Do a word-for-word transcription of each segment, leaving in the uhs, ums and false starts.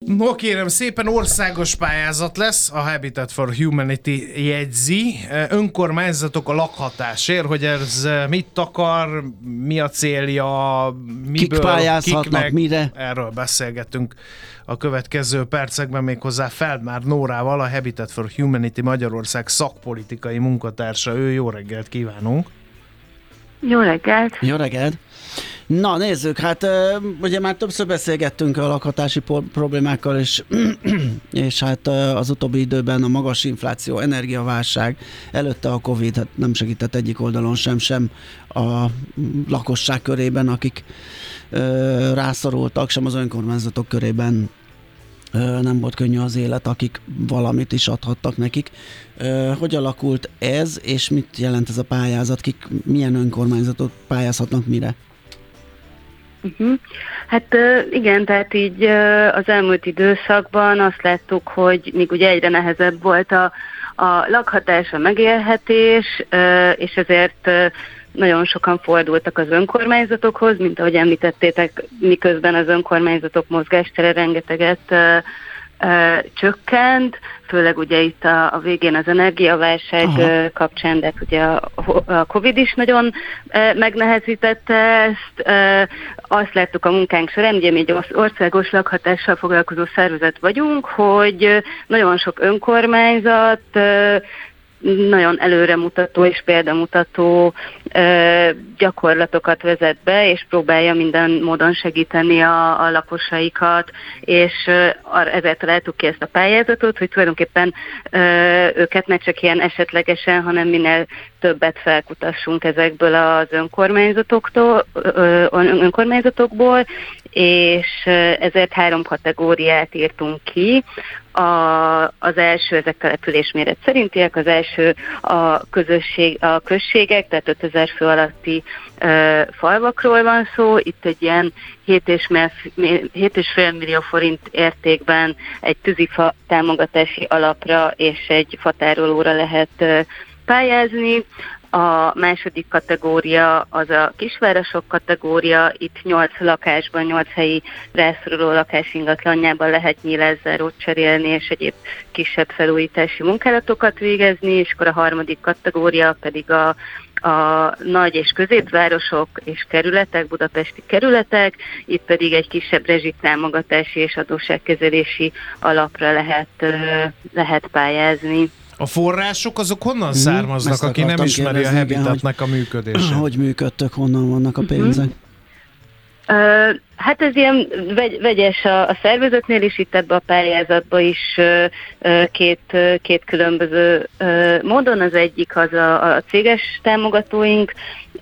No kérem szépen, országos pályázat lesz, a Habitat for Humanity jegyzi. Önkormányzatok a lakhatásért, hogy ez mit akar, mi a célja, miből, kik pályázhatnak, kik meg, mire. Erről beszélgetünk a következő percekben, méghozzá Feldmár Nórával, a Habitat for Humanity Magyarország szakpolitikai munkatársa. Ő, jó reggelt kívánunk! Jó reggelt! Jó reggelt! Na nézzük, hát ugye már többször beszélgettünk a lakhatási problémákkal, és, és hát az utóbbi időben a magas infláció, energiaválság, előtte a Covid hát nem segített egyik oldalon sem, sem a lakosság körében, akik rászorultak, sem az önkormányzatok körében nem volt könnyű az élet, akik valamit is adhattak nekik. Hogy alakult ez, és mit jelent ez a pályázat? Kik, milyen önkormányzatok pályázhatnak mire? Uh-huh. Hát igen, tehát így az elmúlt időszakban azt láttuk, hogy még ugye egyre nehezebb volt a, a lakhatás, a megélhetés, és ezért nagyon sokan fordultak az önkormányzatokhoz, mint ahogy említettétek, miközben az önkormányzatok mozgástere rengeteget Uh, csökkent, főleg ugye itt a, a végén az energiaválság uh, kapcsán, de ugye a, a Covid is nagyon uh, megnehezítette ezt. Uh, azt láttuk a munkánk során, ugye mi egy országos lakhatással foglalkozó szervezet vagyunk, hogy uh, nagyon sok önkormányzat uh, nagyon előremutató és példamutató ö, gyakorlatokat vezet be, és próbálja minden módon segíteni a, a lakosaikat, és ö, ezzel találtuk ki ezt a pályázatot, hogy tulajdonképpen ö, őket ne csak ilyen esetlegesen, hanem minél többet felkutassunk ezekből az önkormányzatoktól, ö, önkormányzatokból, és ezért három kategóriát írtunk ki. A, az első, ezek településméret szerintiek, az első a közösség, a községek, tehát ötezer fő alatti ö, falvakról van szó. Itt egy ilyen hét és fél millió forint értékben egy tűzifa támogatási alapra és egy fatárolóra lehet ö, pályázni. A második kategória az a kisvárosok kategória, itt nyolc lakásban, nyolc helyi rászoruló lakás ingatlanjában lehet nyílászárót cserélni, és egyéb kisebb felújítási munkálatokat végezni, és akkor a harmadik kategória pedig a a nagy és középvárosok és kerületek, budapesti kerületek, itt pedig egy kisebb rezsitámogatási és adósságkezelési alapra lehet, lehet pályázni. A források azok honnan származnak, Ezt aki nem ismeri kérdezni, a Habitatnak a működését? Hogy működtök, honnan vannak a pénzek? Uh, hát ez ilyen vegy, vegyes a, a szervezetnél is, itt ebbe a pályázatba is uh, két, uh, két különböző uh, módon. Az egyik az a, a céges támogatóink,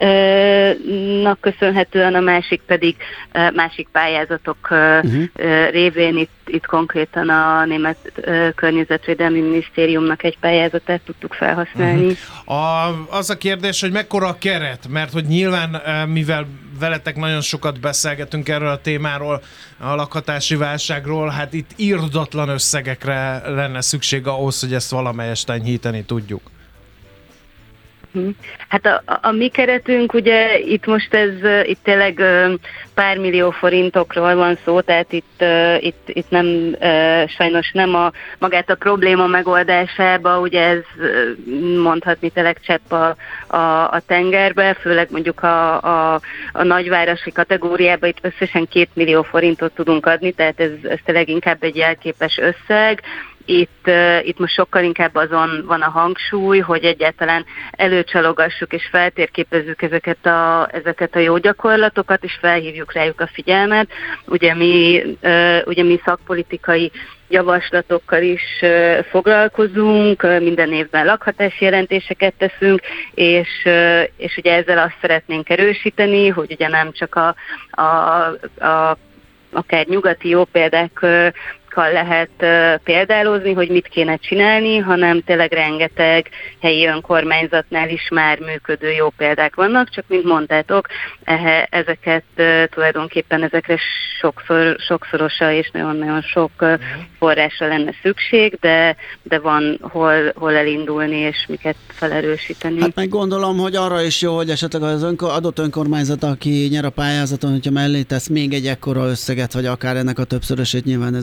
nak köszönhetően, a másik pedig másik pályázatok uh-huh. révén, itt, itt konkrétan a Német Környezetvédelmi Minisztériumnak egy pályázatát tudtuk felhasználni. Uh-huh. A, az a kérdés, hogy mekkora a keret, mert hogy nyilván, mivel veletek nagyon sokat beszélgetünk erről a témáról, a lakhatási válságról, hát itt irdatlan összegekre lenne szükség ahhoz, hogy ezt valamelyest enyhíteni tudjuk. Hát a, a, a mi keretünk, ugye itt most ez, itt tényleg pár millió forintokról van szó, tehát itt, itt, itt nem, sajnos nem a magát a probléma megoldásába, ugye ez mondhatni tényleg csepp a, a, a tengerbe, főleg mondjuk a, a, a nagyvárosi kategóriába itt összesen két millió forintot tudunk adni, tehát ez, ez tényleg inkább egy jelképes összeg. Itt, uh, itt most sokkal inkább azon van a hangsúly, hogy egyáltalán előcsalogassuk és feltérképezzük ezeket a, ezeket a jó gyakorlatokat, és felhívjuk rájuk a figyelmet. Ugye mi, uh, ugye mi szakpolitikai javaslatokkal is uh, foglalkozunk, uh, minden évben lakhatási jelentéseket teszünk, és, uh, és ugye ezzel azt szeretnénk erősíteni, hogy ugye nem csak a, a, a akár nyugati jó példák lehet uh, példálozni, hogy mit kéne csinálni, hanem tényleg rengeteg helyi önkormányzatnál is már működő jó példák vannak, csak mint mondtátok, eh, ezeket uh, tulajdonképpen ezekre sokszor, sokszorosa és nagyon-nagyon sok uh, forrásra lenne szükség, de, de van hol, hol elindulni és miket felerősíteni. Hát meg gondolom, hogy arra is jó, hogy esetleg az önkor, adott önkormányzat, aki nyer a pályázaton, hogyha mellé tesz még egy ekkora összeget, vagy akár ennek a többszörösét, nyilván ez anyagi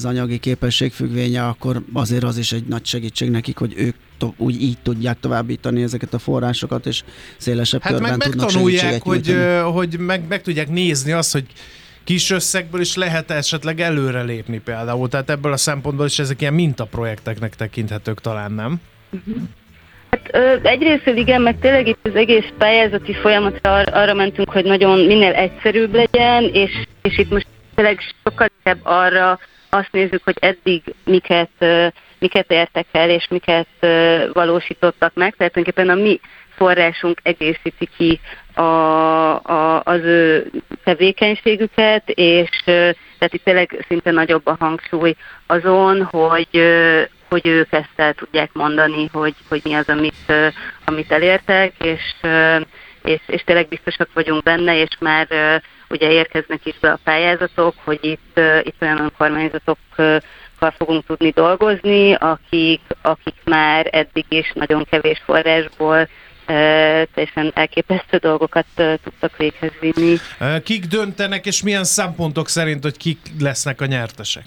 képesség függvénye, akkor azért az is egy nagy segítség nekik, hogy ők to- úgy így tudják továbbítani ezeket a forrásokat, és szélesebb Hát körben meg tudnak megtanulják, segítséget hogy, nyújtani. ö, hogy meg, meg tudják nézni azt, hogy kis összegből is lehet esetleg előrelépni például. Tehát ebből a szempontból is ezek ilyen mintaprojekteknek tekinthetők talán, nem? Hát ö, egyrészt igen, meg tényleg itt az egész pályázati folyamatra ar- arra mentünk, hogy nagyon minél egyszerűbb legyen, és, és itt most tényleg sokkal inkább arra azt nézzük, hogy eddig miket, ö, miket értek el, és miket ö, valósítottak meg. Tehát tulajdonképpen a mi forrásunk egészíti ki a, a, az ő tevékenységüket, és ö, tehát itt tényleg szinte nagyobb a hangsúly azon, hogy ö, hogy ők ezt el tudják mondani, hogy, hogy mi az, amit, uh, amit elértek, és, uh, és, és tényleg biztosak vagyunk benne, és már uh, ugye érkeznek is be a pályázatok, hogy itt, uh, itt olyan önkormányzatokkal fogunk tudni dolgozni, akik, akik már eddig is nagyon kevés forrásból uh, teljesen elképesztő dolgokat uh, tudtak véghez vinni. Kik döntenek, és milyen szempontok szerint, hogy kik lesznek a nyertesek?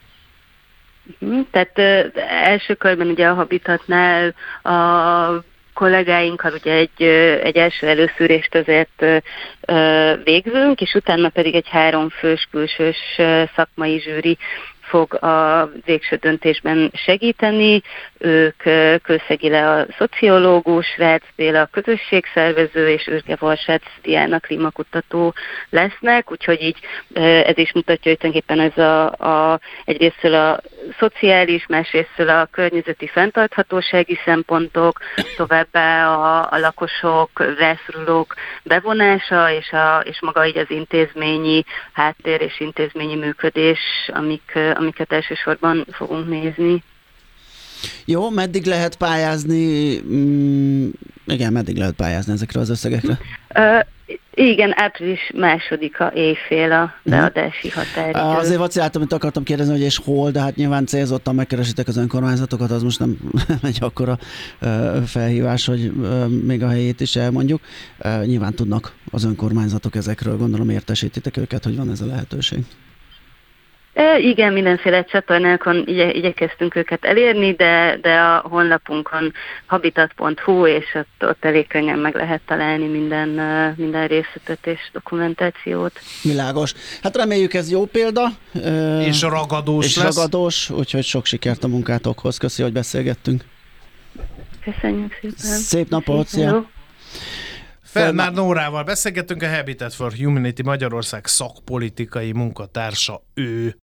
Tehát ö, első körben ugye a Habitatnál a kollégáinkkal ugye egy, ö, egy első előszűrést azért ö, ö, végzünk, és utána pedig egy háromfős külsős ö, szakmai zsűri fog a végső döntésben segíteni. Ők Kőszegi Le a szociológus, Rácz Béla a közösségszervező, és Ürge Varsác Diana klímakutató lesznek, úgyhogy így ez is mutatja, hogy tulajdonképpen ez a, a, egyrésztől a szociális, másrésztől a környezeti fenntarthatósági szempontok, továbbá a, a lakosok, rászorulók bevonása, és, a, és maga így az intézményi háttér és intézményi működés, amik amiket elsősorban fogunk nézni. Jó, meddig lehet pályázni? Mm, igen, meddig lehet pályázni ezekre az összegekre? Uh, igen, április másodika éjfél a beadási határidő. Azért vaciláltam, amit akartam kérdezni, hogy és hol, de hát nyilván célzottan megkeresitek az önkormányzatokat, az most nem egy akkora uh, felhívás, hogy uh, még a helyét is elmondjuk. Uh, nyilván tudnak az önkormányzatok ezekről, gondolom értesítitek őket, hogy van ez a lehetőség. E, igen, mindenféle csatornákon igye, igyekeztünk őket elérni, de, de a honlapunkon habitat pont hu, és ott, ott elég könnyen meg lehet találni minden, minden részletet és dokumentációt. Világos. Hát reméljük ez jó példa. És ragadós és lesz. ragadós, úgyhogy sok sikert a munkátokhoz. Köszi, hogy beszélgettünk. Köszönjük szépen. Szép napot, szia! Felnár Nórával beszélgettünk, a Habitat for Humanity Magyarország szakpolitikai munkatársa ő.